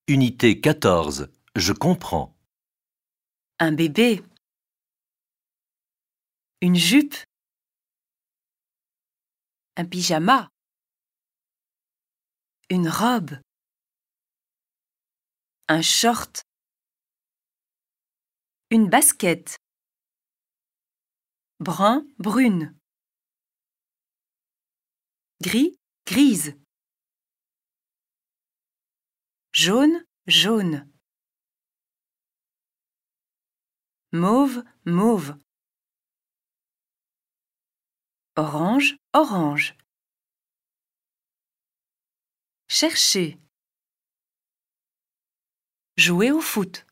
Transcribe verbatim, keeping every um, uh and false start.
Unité quatorze. Je comprends. Un bébé. Une jupe. Un pyjama. Une robe. Un short. Une basket. Brun, brune. Gris, grise. Jaune, jaune. Mauve, mauve. Orange, orange. Chercher. Jouer au foot.